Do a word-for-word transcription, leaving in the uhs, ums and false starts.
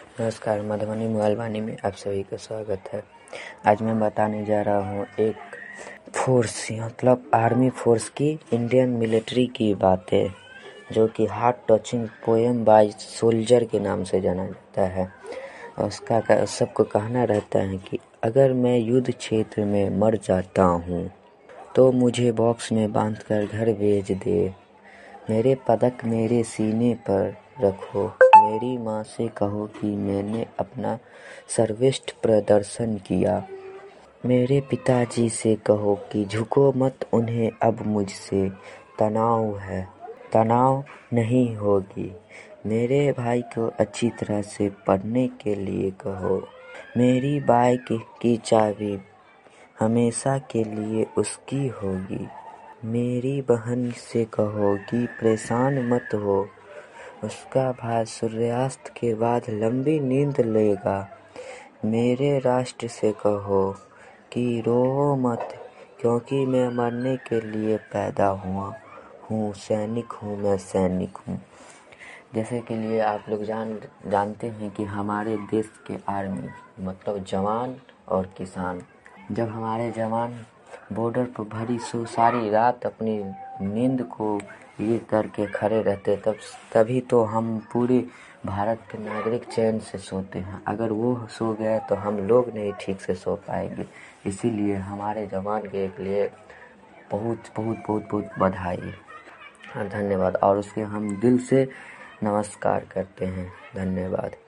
नमस्कार, मधुबनी मोबाइल वाणी में आप सभी का स्वागत है। आज मैं बताने जा रहा हूँ एक फोर्स मतलब आर्मी फोर्स की, इंडियन मिलिट्री की बातें, जो कि heart touching poem by soldier के नाम से जाना जाता है। उसका सबको कहना रहता है कि अगर मैं युद्ध क्षेत्र में मर जाता हूँ तो मुझे बॉक्स में बांधकर घर भेज दे। मेरे पदक मेरे सीने पर रखो, मेरी माँ से कहो कि मैंने अपना सर्वश्रेष्ठ प्रदर्शन किया। मेरे पिताजी से कहो कि झुको मत, उन्हें अब मुझसे तनाव है, तनाव नहीं होगी। मेरे भाई को अच्छी तरह से पढ़ने के लिए कहो। मेरी बाइक की चाबी हमेशा के लिए उसकी होगी। मेरी बहन से कहो कि परेशान मत हो, उसका भाई सूर्यास्त के बाद लंबी नींद लेगा। मेरे राष्ट्र से कहो कि रो मत, क्योंकि मैं मरने के लिए पैदा हुआ हूँ, सैनिक हूँ, मैं सैनिक हूँ। जैसे कि लिए आप लोग जान जानते हैं कि हमारे देश के आर्मी मतलब जवान और किसान, जब हमारे जवान बॉर्डर पर भरी सो सारी रात अपनी नींद को ये करके खड़े रहते, तब तभी तो हम पूरे भारत के नागरिक चैन से सोते हैं। अगर वो सो गए तो हम लोग नहीं ठीक से सो पाएंगे। इसीलिए हमारे जवान के लिए बहुत बहुत बहुत बहुत बधाई और धन्यवाद, और उसके हम दिल से नमस्कार करते हैं। धन्यवाद।